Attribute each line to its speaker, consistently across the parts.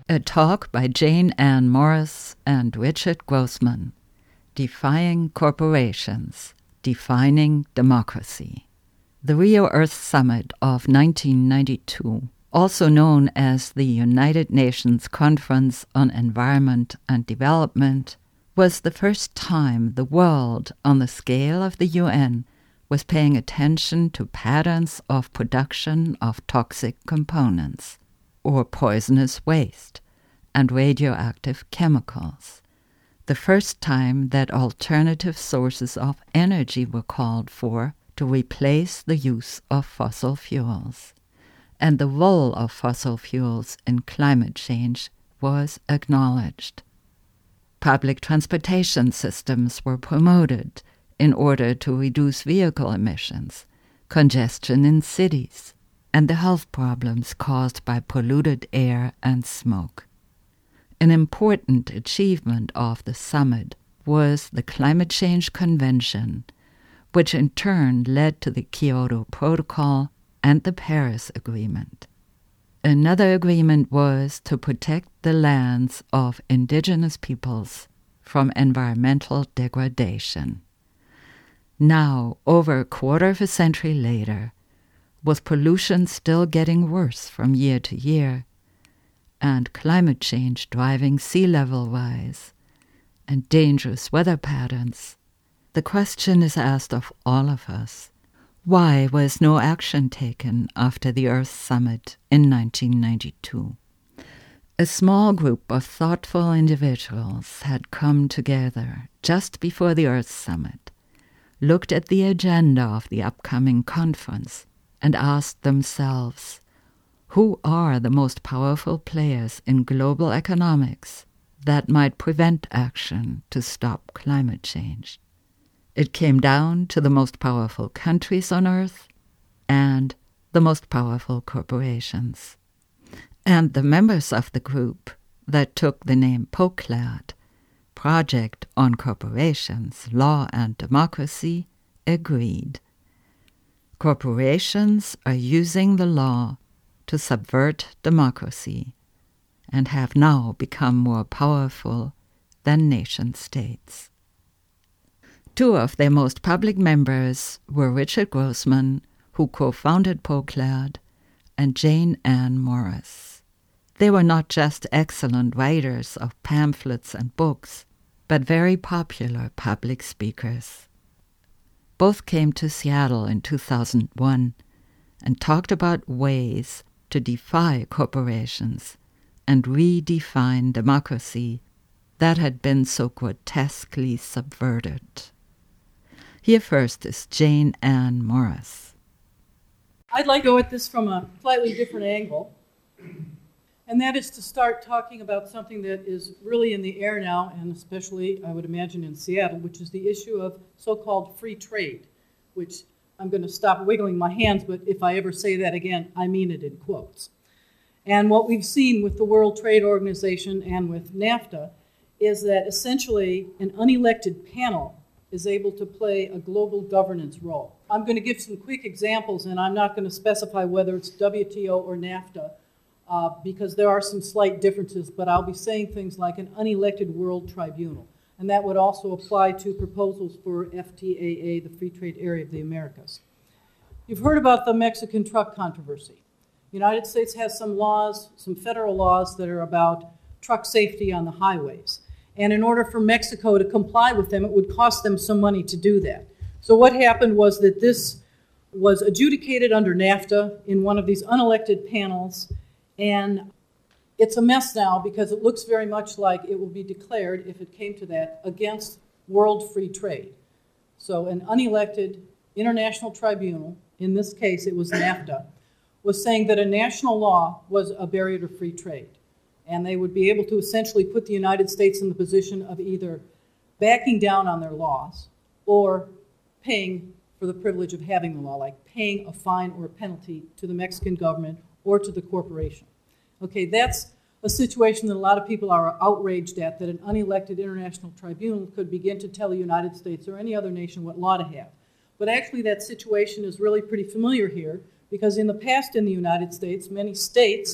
Speaker 1: A talk by Jane Ann Morris and Richard Grossman, Defying Corporations, Defining Democracy. The Rio Earth Summit of 1992, also known as the United Nations Conference on Environment and Development, was the first time the world, on the scale of the UN, was paying attention to patterns of production of toxic components, or poisonous waste, and radioactive chemicals. The first time that alternative sources of energy were called for to replace the use of fossil fuels. And the role of fossil fuels in climate change was acknowledged. Public transportation systems were promoted in order to reduce vehicle emissions, congestion in cities, and the health problems caused by polluted air and smoke. An important achievement of the summit was the Climate Change Convention, which in turn led to the Kyoto Protocol and the Paris Agreement. Another agreement was to protect the lands of indigenous peoples from environmental degradation. Now, over a quarter of a century later, with pollution still getting worse from year to year, and climate change driving sea level rise, and dangerous weather patterns, the question is asked of all of us: why was no action taken after the Earth Summit in 1992? A small group of thoughtful individuals had come together just before the Earth Summit, looked at the agenda of the upcoming conference, and asked themselves, who are the most powerful players in global economics that might prevent action to stop climate change? It came down to the most powerful countries on Earth and the most powerful corporations. And the members of the group that took the name POCLAD, Project on Corporations, Law and Democracy, agreed. Corporations are using the law to subvert democracy and have now become more powerful than nation-states. Two of their most public members were Richard Grossman, who co-founded POCLAD, and Jane Ann Morris. They were not just excellent writers of pamphlets and books, but very popular public speakers. Both came to Seattle in 2001 and talked about ways to defy corporations and redefine democracy that had been so grotesquely subverted. Here first is Jane Ann Morris.
Speaker 2: I'd like to go at this from a slightly different angle, and that is to start talking about something that is really in the air now, and especially, I would imagine, in Seattle, which is the issue of so-called free trade, which I'm going to stop wiggling my hands, but if I ever say that again, I mean it in quotes. And what we've seen with the World Trade Organization and with NAFTA is that essentially an unelected panel is able to play a global governance role. I'm going to give some quick examples, and I'm not going to specify whether it's WTO or NAFTA, because there are some slight differences, but I'll be saying things like an unelected world tribunal. And that would also apply to proposals for FTAA, the Free Trade Area of the Americas. You've heard about the Mexican truck controversy. The United States has some laws, some federal laws that are about truck safety on the highways. And in order for Mexico to comply with them, it would cost them some money to do that. So what happened was that this was adjudicated under NAFTA in one of these unelected panels, and it's a mess now because it looks very much like it will be declared, if it came to that, against world free trade. So an unelected international tribunal, in this case it was NAFTA, was saying that a national law was a barrier to free trade. And they would be able to essentially put the United States in the position of either backing down on their laws or paying for the privilege of having the law, like paying a fine or a penalty to the Mexican government or to the corporation. Okay, that's a situation that a lot of people are outraged at, that an unelected international tribunal could begin to tell the United States or any other nation what law to have. But actually that situation is really pretty familiar here, because in the past in the United States, many states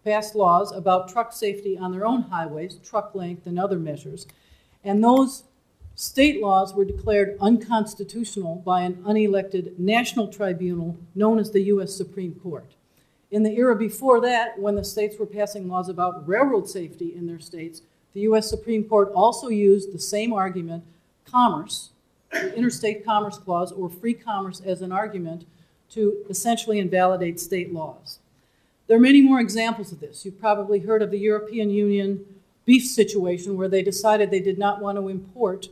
Speaker 2: passed laws about truck safety on their own highways, truck length and other measures. And those state laws were declared unconstitutional by an unelected national tribunal known as the U.S. Supreme Court. In the era before that, when the states were passing laws about railroad safety in their states, the U.S. Supreme Court also used the same argument, commerce, the Interstate Commerce Clause, or free commerce as an argument to essentially invalidate state laws. There are many more examples of this. You've probably heard of the European Union beef situation where they decided they did not want to import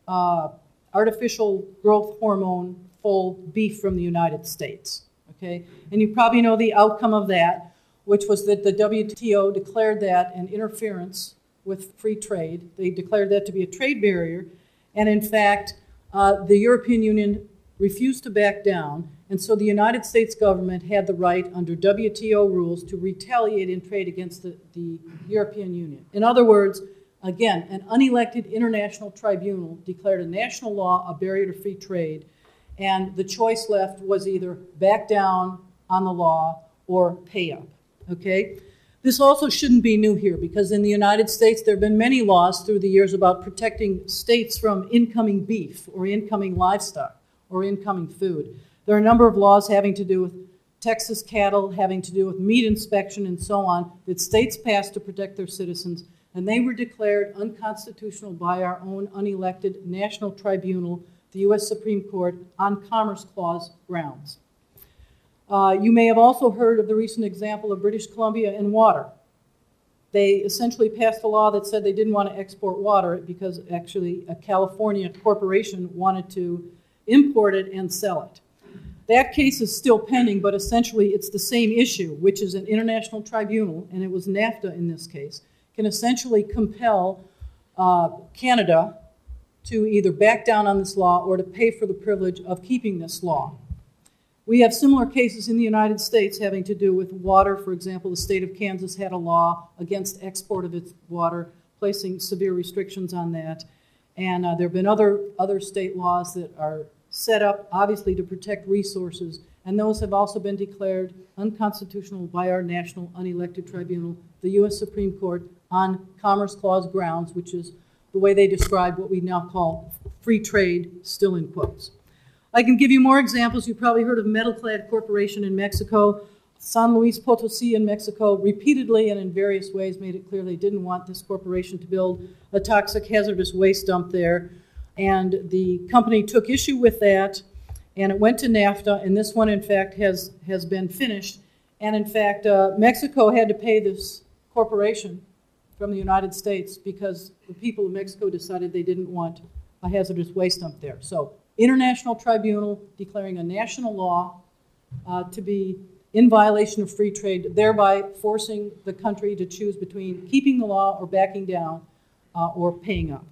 Speaker 2: artificial growth hormone full beef from the United States. Okay? And you probably know the outcome of that, which was that the WTO declared that an interference with free trade. They declared that to be a trade barrier. And in fact, the European Union refused to back down. And so the United States government had the right under WTO rules to retaliate in trade against the European Union. In other words, again, an unelected international tribunal declared a national law a barrier to free trade, and the choice left was either back down on the law or pay up, okay? This also shouldn't be new here, because in the United States there have been many laws through the years about protecting states from incoming beef or incoming livestock or incoming food. There are a number of laws having to do with Texas cattle, having to do with meat inspection and so on, that states passed to protect their citizens, and they were declared unconstitutional by our own unelected national tribunal, the U.S. Supreme Court, on Commerce Clause grounds. You may have also heard of the recent example of British Columbia and water. They essentially passed a law that said they didn't want to export water because actually a California corporation wanted to import it and sell it. That case is still pending, but essentially it's the same issue, which is an international tribunal, and it was NAFTA in this case, can essentially compel Canada to either back down on this law or to pay for the privilege of keeping this law. We have similar cases in the United States having to do with water. For example, the state of Kansas had a law against export of its water, placing severe restrictions on that. And there have been other state laws that are set up, obviously, to protect resources, and those have also been declared unconstitutional by our national unelected tribunal, the U.S. Supreme Court, on Commerce Clause grounds, which is the way they describe what we now call free trade, still in quotes. I can give you more examples. You've probably heard of Metalclad Corporation in Mexico. San Luis Potosí in Mexico repeatedly and in various ways made it clear they didn't want this corporation to build a toxic hazardous waste dump there. And the company took issue with that, and it went to NAFTA, and this one, in fact, has been finished. And in fact, Mexico had to pay this corporation from the United States because the people of Mexico decided they didn't want a hazardous waste dump there. So, international tribunal declaring a national law to be in violation of free trade, thereby forcing the country to choose between keeping the law or backing down or paying up.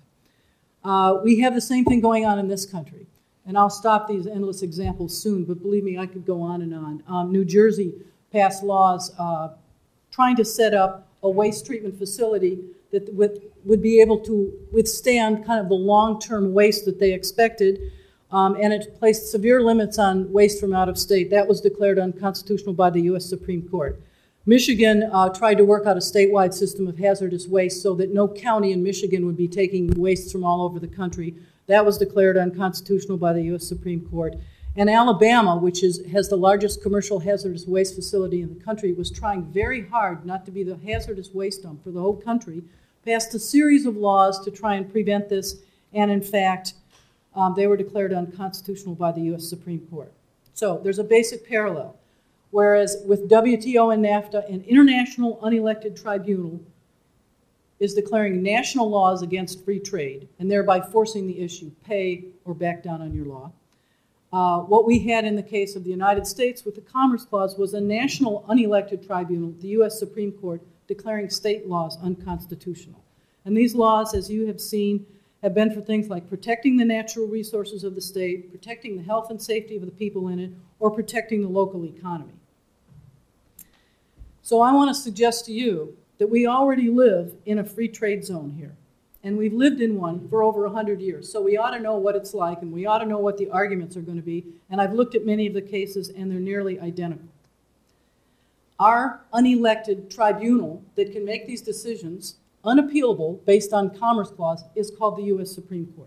Speaker 2: We have the same thing going on in this country. And I'll stop these endless examples soon, but believe me, I could go on and on. New Jersey passed laws trying to set up a waste treatment facility that would be able to withstand kind of the long-term waste that they expected, and it placed severe limits on waste from out of state. That was declared unconstitutional by the U.S. Supreme Court. Michigan tried to work out a statewide system of hazardous waste so that no county in Michigan would be taking wastes from all over the country. That was declared unconstitutional by the U.S. Supreme Court. And Alabama, which has the largest commercial hazardous waste facility in the country, was trying very hard not to be the hazardous waste dump for the whole country, passed a series of laws to try and prevent this, and in fact, they were declared unconstitutional by the U.S. Supreme Court. So there's a basic parallel. Whereas with WTO and NAFTA, an international unelected tribunal is declaring national laws against free trade and thereby forcing the issue, pay or back down on your law. What we had in the case of the United States with the Commerce Clause was a national unelected tribunal, the U.S. Supreme Court, declaring state laws unconstitutional. And these laws, as you have seen, have been for things like protecting the natural resources of the state, protecting the health and safety of the people in it, or protecting the local economy. So I want to suggest to you that we already live in a free trade zone here. And we've lived in one for over 100 years. So we ought to know what it's like, and we ought to know what the arguments are going to be. And I've looked at many of the cases, and they're nearly identical. our unelected tribunal that can make these decisions unappealable based on Commerce Clause is called the U.S. Supreme Court.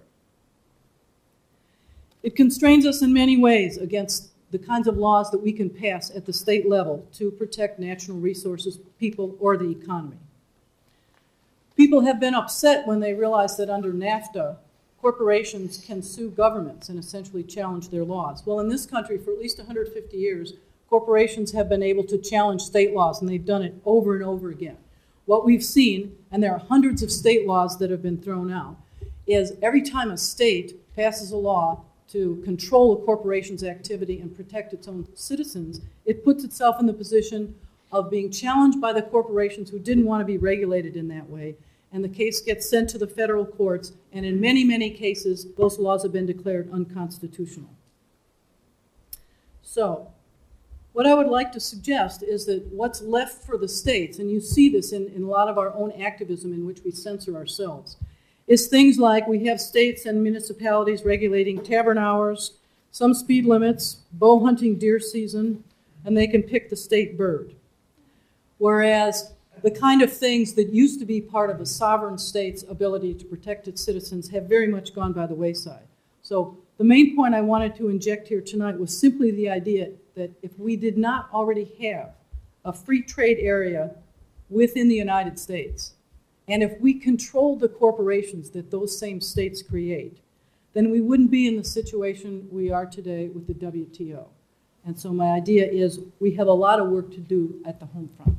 Speaker 2: It constrains us in many ways against the kinds of laws that we can pass at the state level to protect national resources, people, or the economy. People have been upset when they realize that under NAFTA, corporations can sue governments and essentially challenge their laws. Well, in this country, for at least 150 years, corporations have been able to challenge state laws, and they've done it over and over again. What we've seen, and there are hundreds of state laws that have been thrown out, is every time a state passes a law to control a corporation's activity and protect its own citizens, it puts itself in the position of being challenged by the corporations who didn't want to be regulated in that way, and the case gets sent to the federal courts, and in many, many cases, those laws have been declared unconstitutional. So, what I would like to suggest is that what's left for the states, and you see this in a lot of our own activism in which we censor ourselves, is things like we have states and municipalities regulating tavern hours, some speed limits, bow hunting deer season, and they can pick the state bird. Whereas the kind of things that used to be part of a sovereign state's ability to protect its citizens have very much gone by the wayside. So the main point I wanted to inject here tonight was simply the idea that if we did not already have a free trade area within the United States, and if we controlled the corporations that those same states create, then we wouldn't be in the situation we are today with the WTO. And so my idea is we have a lot of work to do at the home front.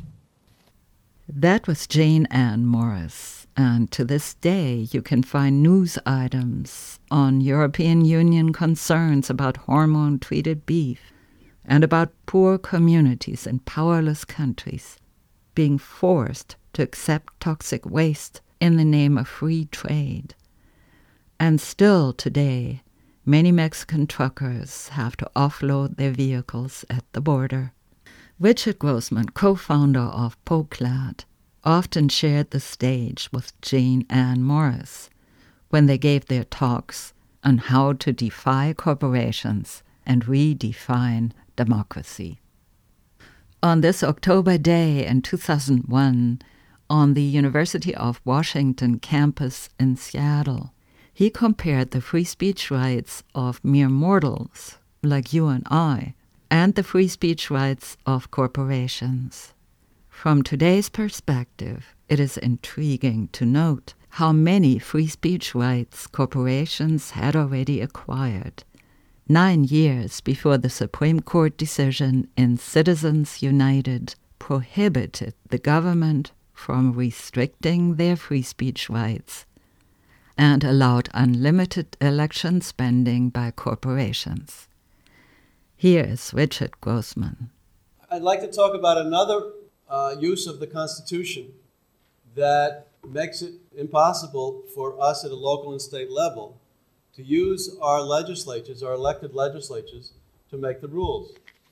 Speaker 1: That was Jane Ann Morris, and to this day you can find news items on European Union concerns about hormone-treated beef and about poor communities in powerless countries being forced to accept toxic waste in the name of free trade. And still today, many Mexican truckers have to offload their vehicles at the border. Richard Grossman, co-founder of POCLAD, often shared the stage with Jane Ann Morris when they gave their talks on how to defy corporations and redefine democracy. On this October day in 2001, on the University of Washington campus in Seattle, he compared the free speech rights of mere mortals like you and I and the free speech rights of corporations. From today's perspective, it is intriguing to note how many free speech rights corporations had already acquired, 9 years before the Supreme Court decision in Citizens United prohibited the government from restricting their free speech rights and allowed unlimited election spending by corporations. Here is Richard Grossman.
Speaker 3: I'd like to talk about another use of the Constitution that makes it impossible for us at a local and state level to use our legislatures, our elected legislatures, to make the rules.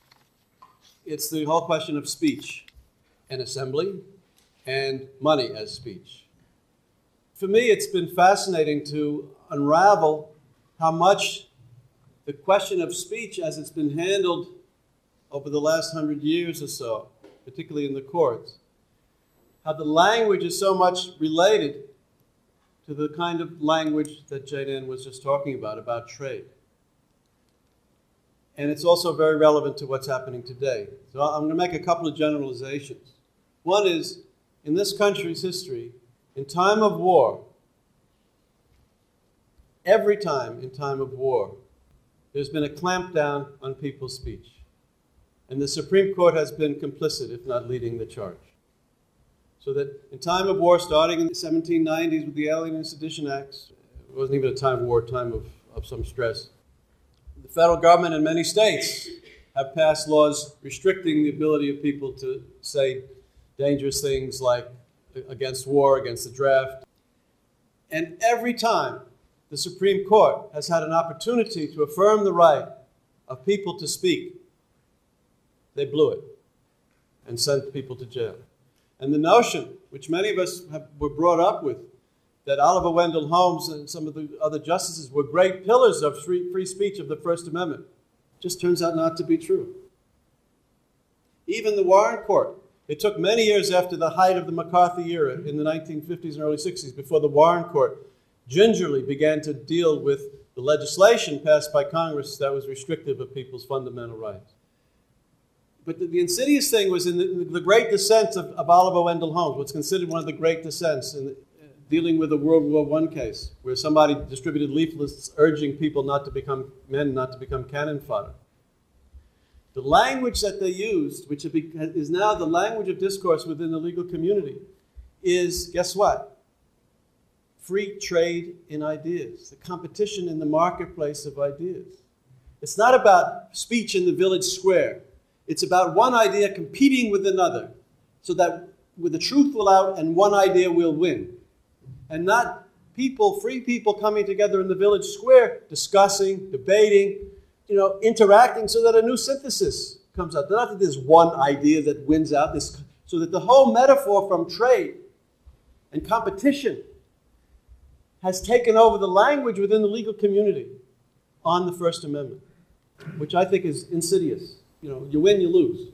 Speaker 3: It's the whole question of speech and assembly and money as speech. For me, it's been fascinating to unravel how much the question of speech as it's been handled over the last 100 years or so, particularly in the courts, how the language is so much related to the kind of language that Jane Ann was just talking about trade. And it's also very relevant to what's happening today. So I'm going to make a couple of generalizations. One is, in this country's history, in time of war, every time in time of war, there's been a clampdown on people's speech. And the Supreme Court has been complicit, if not leading the charge. So that in time of war, starting in the 1790s with the Alien and Sedition Acts, it wasn't even a time of war, time of some stress. The federal government in many states have passed laws restricting the ability of people to say dangerous things like against war, against the draft. And every time the Supreme Court has had an opportunity to affirm the right of people to speak, they blew it and sent people to jail. And the notion, which many of us were brought up with, that Oliver Wendell Holmes and some of the other justices were great pillars of free speech of the First Amendment, just turns out not to be true. Even the Warren Court. It took many years after the height of the McCarthy era in the 1950s and early 60s before the Warren Court gingerly began to deal with the legislation passed by Congress that was restrictive of people's fundamental rights. But the insidious thing was in the great dissent of Oliver Wendell Holmes, what's considered one of the great dissents in dealing with a World War I case, where somebody distributed leaflets urging people not to become men, not to become cannon fodder. The language that they used, which is now the language of discourse within the legal community, is, guess what? Free trade in ideas, the competition in the marketplace of ideas. It's not about speech in the village square. It's about one idea competing with another, so that with the truth will out and one idea will win. And not people, free people coming together in the village square, discussing, debating, interacting so that a new synthesis comes out. Not that there's one idea that wins out, so that the whole metaphor from trade and competition has taken over the language within the legal community on the First Amendment, which I think is insidious. You win, you lose.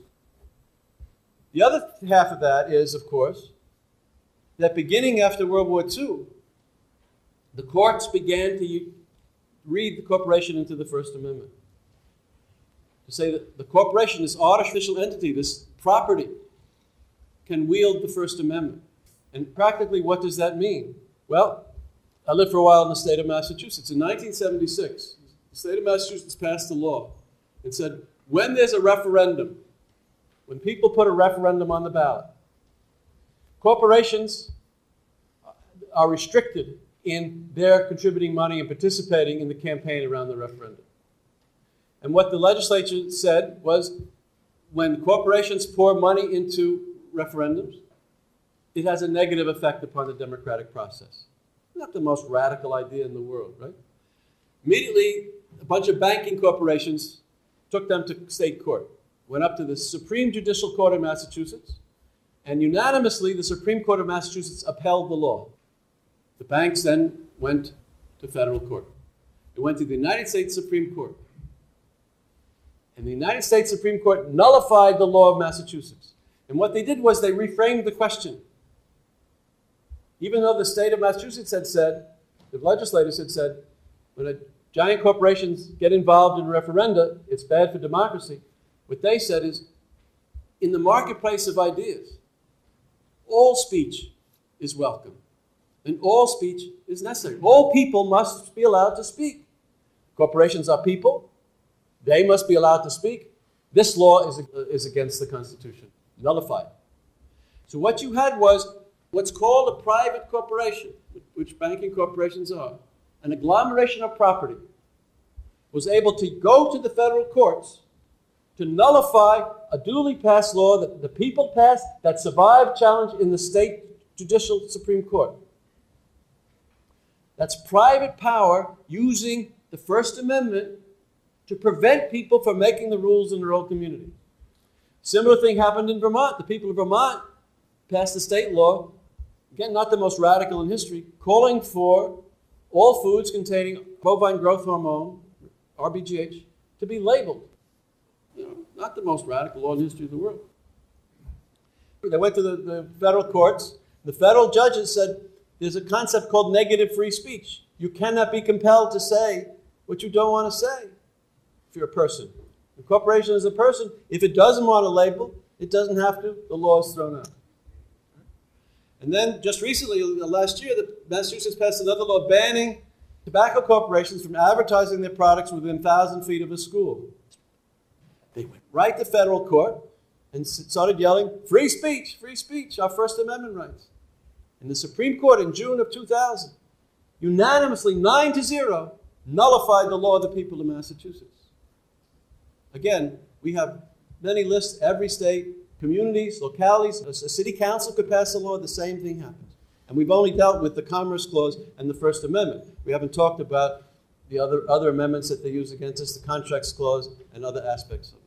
Speaker 3: The other half of that is, of course, that beginning after World War II, the courts began to read the corporation into the First Amendment. To say that the corporation, this artificial entity, this property, can wield the First Amendment. And practically, what does that mean? Well, I lived for a while in the state of Massachusetts. In 1976, the state of Massachusetts passed a law and said, when there's a referendum, when people put a referendum on the ballot, corporations are restricted in their contributing money and participating in the campaign around the referendum. And what the legislature said was, when corporations pour money into referendums, it has a negative effect upon the democratic process. Not the most radical idea in the world, right? Immediately, a bunch of banking corporations took them to state court, went up to the Supreme Judicial Court of Massachusetts, and unanimously the Supreme Court of Massachusetts upheld the law. The banks then went to federal court. It went to the United States Supreme Court. And the United States Supreme Court nullified the law of Massachusetts. And what they did was they reframed the question. Even though the state of Massachusetts had said, the legislators had said, when giant corporations get involved in referenda, it's bad for democracy. What they said is, in the marketplace of ideas, all speech is welcome, and all speech is necessary. All people must be allowed to speak. Corporations are people. They must be allowed to speak. This law is against the Constitution. Nullified. So what you had was what's called a private corporation, which banking corporations are, an agglomeration of property, was able to go to the federal courts to nullify a duly passed law that the people passed that survived challenge in the state judicial Supreme Court. That's private power using the First Amendment to prevent people from making the rules in their own community. Similar thing happened in Vermont. The people of Vermont passed a state law, again, not the most radical in history, calling for all foods containing bovine growth hormone, RBGH, to be labeled. Not the most radical law in the history of the world. They went to the federal courts. The federal judges said, there's a concept called negative free speech. You cannot be compelled to say what you don't want to say if you're a person. The corporation is a person. If it doesn't want a label, it doesn't have to. The law is thrown out. And then just recently, last year, Massachusetts passed another law banning tobacco corporations from advertising their products within 1,000 feet of a school. They went right to federal court and started yelling, free speech, our First Amendment rights. And the Supreme Court in June of 2000, unanimously, 9-0, nullified the law of the people of Massachusetts. Again, we have many lists, every state, communities, localities. A city council could pass a law, the same thing happens. And we've only dealt with the Commerce Clause and the First Amendment. We haven't talked about the other amendments that they use against us, the Contracts Clause and other aspects of it.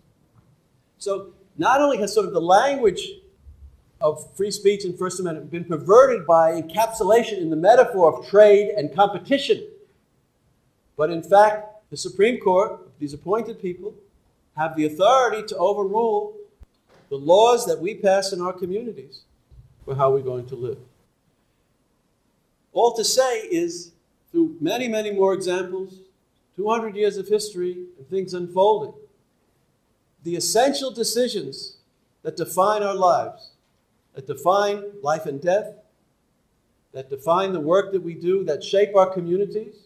Speaker 3: So not only has sort of the language of free speech and First Amendment been perverted by encapsulation in the metaphor of trade and competition, but in fact, the Supreme Court, these appointed people, have the authority to overrule the laws that we pass in our communities for how we're going to live. All to say is, through many, many more examples, 200 years of history and things unfolding, the essential decisions that define our lives, that define life and death, that define the work that we do, that shape our communities,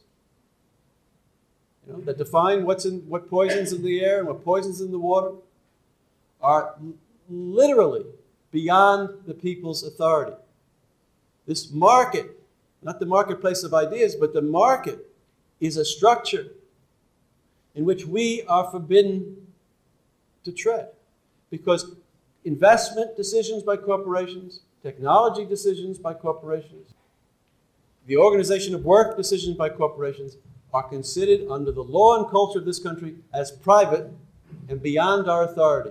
Speaker 3: that define what poisons in the air and what poisons in the water, are literally beyond the people's authority. This market, not the marketplace of ideas, but the market is a structure in which we are forbidden to tread. Because investment decisions by corporations, technology decisions by corporations, the organization of work decisions by corporations are considered under the law and culture of this country as private and beyond our authority.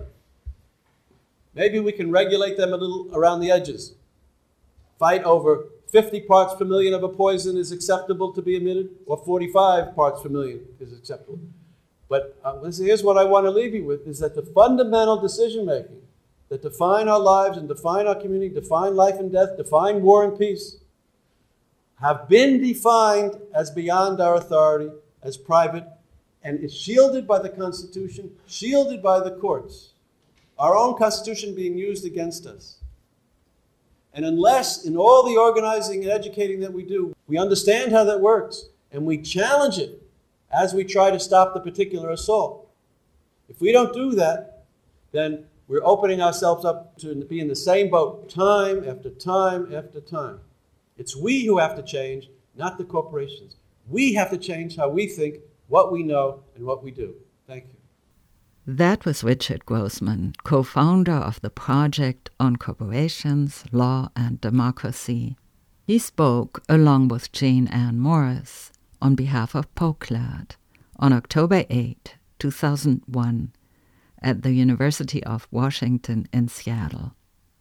Speaker 3: Maybe we can regulate them a little around the edges. Fight over 50 parts per million of a poison is acceptable to be emitted, or 45 parts per million is acceptable. But here's what I want to leave you with, is that the fundamental decision-making that define our lives and define our community, define life and death, define war and peace, have been defined as beyond our authority, as private, and is shielded by the Constitution, shielded by the courts. Our own Constitution being used against us. And unless, in all the organizing and educating that we do, we understand how that works, and we challenge it as we try to stop the particular assault. If we don't do that, then we're opening ourselves up to be in the same boat time after time after time. It's we who have to change, not the corporations. We have to change how we think, what we know, and what we do. Thank you.
Speaker 1: That was Richard Grossman, co-founder of the Project on Corporations, Law and Democracy. He spoke, along with Jane Ann Morris, on behalf of POCLAD on October 8, 2001, at the University of Washington in Seattle.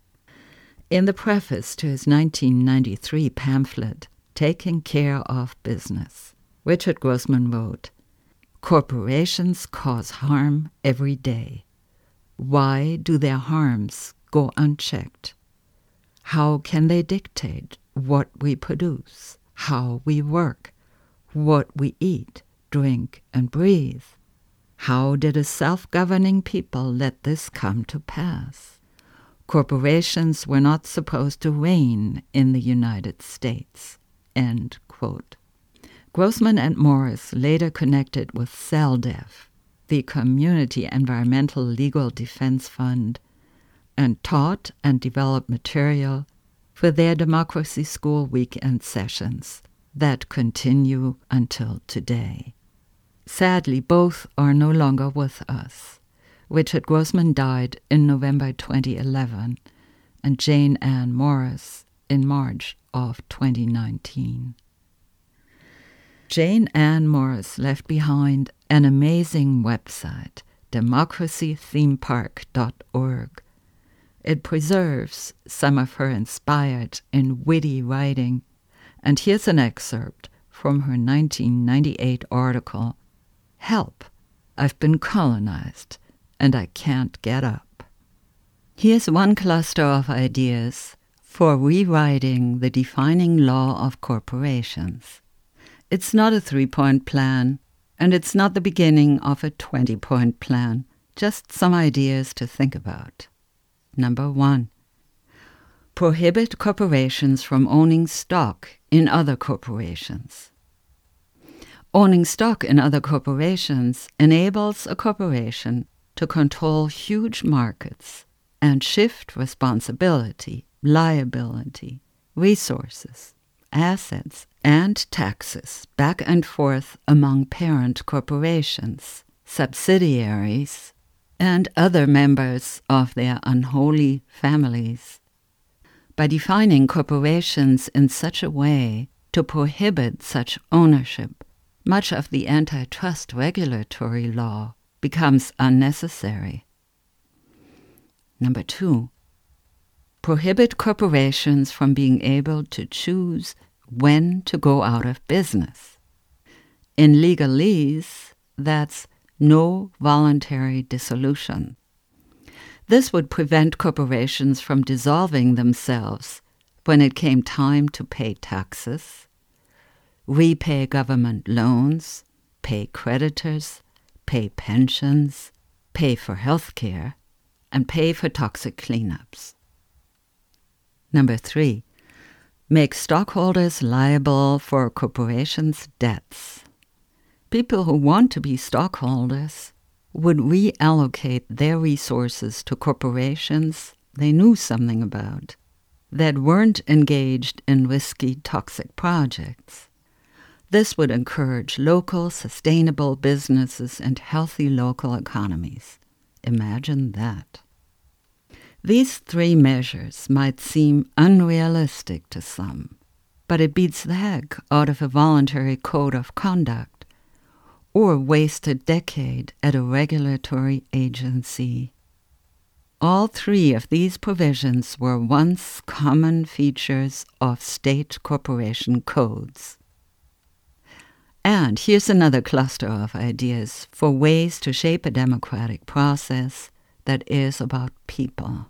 Speaker 1: In the preface to his 1993 pamphlet, Taking Care of Business, Richard Grossman wrote, "Corporations cause harm every day. Why do their harms go unchecked? How can they dictate what we produce, how we work, what we eat, drink, and breathe? How did a self-governing people let this come to pass? Corporations were not supposed to reign in the United States." End quote. Grossman and Morris later connected with CELDEF, the Community Environmental Legal Defense Fund, and taught and developed material for their Democracy School weekend sessions that continue until today. Sadly, both are no longer with us. Richard Grossman died in November 2011, and Jane Ann Morris in March of 2019. Jane Ann Morris left behind an amazing website, democracythemepark.org. It preserves some of her inspired and witty writing, and here's an excerpt from her 1998 article, "Help, I've been colonized, and I can't get up." Here's one cluster of ideas for rewriting the defining law of corporations. It's not a 3-point plan, and it's not the beginning of a 20-point plan, just some ideas to think about. Number 1, prohibit corporations from owning stock in other corporations. Owning stock in other corporations enables a corporation to control huge markets and shift responsibility, liability, resources, assets, and taxes back and forth among parent corporations, subsidiaries, and other members of their unholy families. By defining corporations in such a way to prohibit such ownership, much of the antitrust regulatory law becomes unnecessary. Number 2, prohibit corporations from being able to choose when to go out of business. In legalese, that's no voluntary dissolution. This would prevent corporations from dissolving themselves when it came time to pay taxes, repay government loans, pay creditors, pay pensions, pay for health care, and pay for toxic cleanups. Number 3, make stockholders liable for corporations' debts. People who want to be stockholders would reallocate their resources to corporations they knew something about, that weren't engaged in risky, toxic projects. This would encourage local, sustainable businesses and healthy local economies. Imagine that. These 3 measures might seem unrealistic to some, but it beats the heck out of a voluntary code of conduct or waste a decade at a regulatory agency. All 3 of these provisions were once common features of state corporation codes. And here's another cluster of ideas for ways to shape a democratic process that is about people.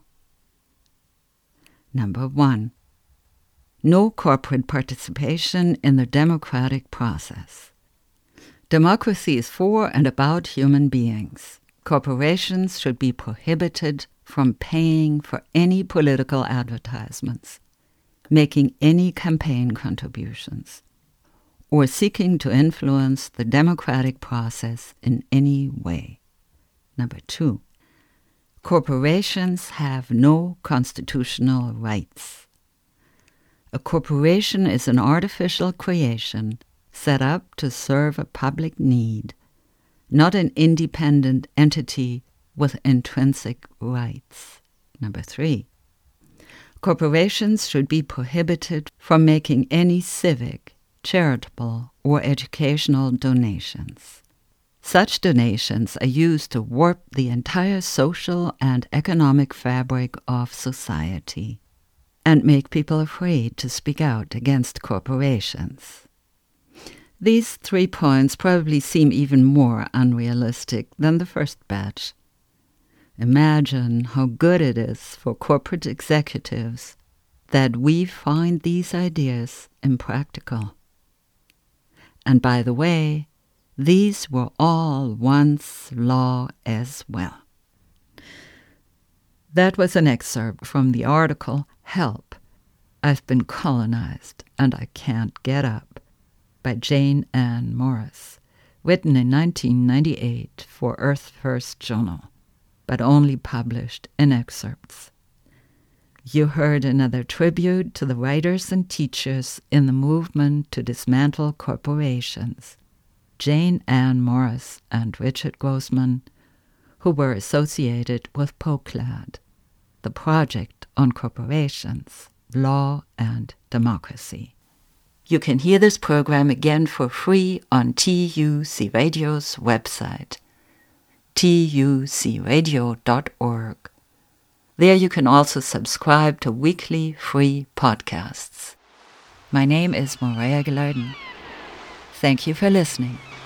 Speaker 1: Number 1, no corporate participation in the democratic process. Democracy is for and about human beings. Corporations should be prohibited from paying for any political advertisements, making any campaign contributions, or seeking to influence the democratic process in any way. Number 2, corporations have no constitutional rights. A corporation is an artificial creation set up to serve a public need, not an independent entity with intrinsic rights. Number 3, corporations should be prohibited from making any civic, charitable, or educational donations. Such donations are used to warp the entire social and economic fabric of society and make people afraid to speak out against corporations. These 3 points probably seem even more unrealistic than the first batch. Imagine how good it is for corporate executives that we find these ideas impractical. And by the way, these were all once law as well. That was an excerpt from the article, Help, I've Been Colonized and I Can't Get Up, by Jane Ann Morris, written in 1998 for Earth First Journal, but only published in excerpts. You heard another tribute to the writers and teachers in the movement to dismantle corporations, Jane Ann Morris and Richard Grossman, who were associated with POCLAD, the Project on Corporations, Law and Democracy. You can hear this program again for free on TUC Radio's website, tucradio.org. There you can also subscribe to weekly free podcasts. My name is Maria Gilardin. Thank you for listening.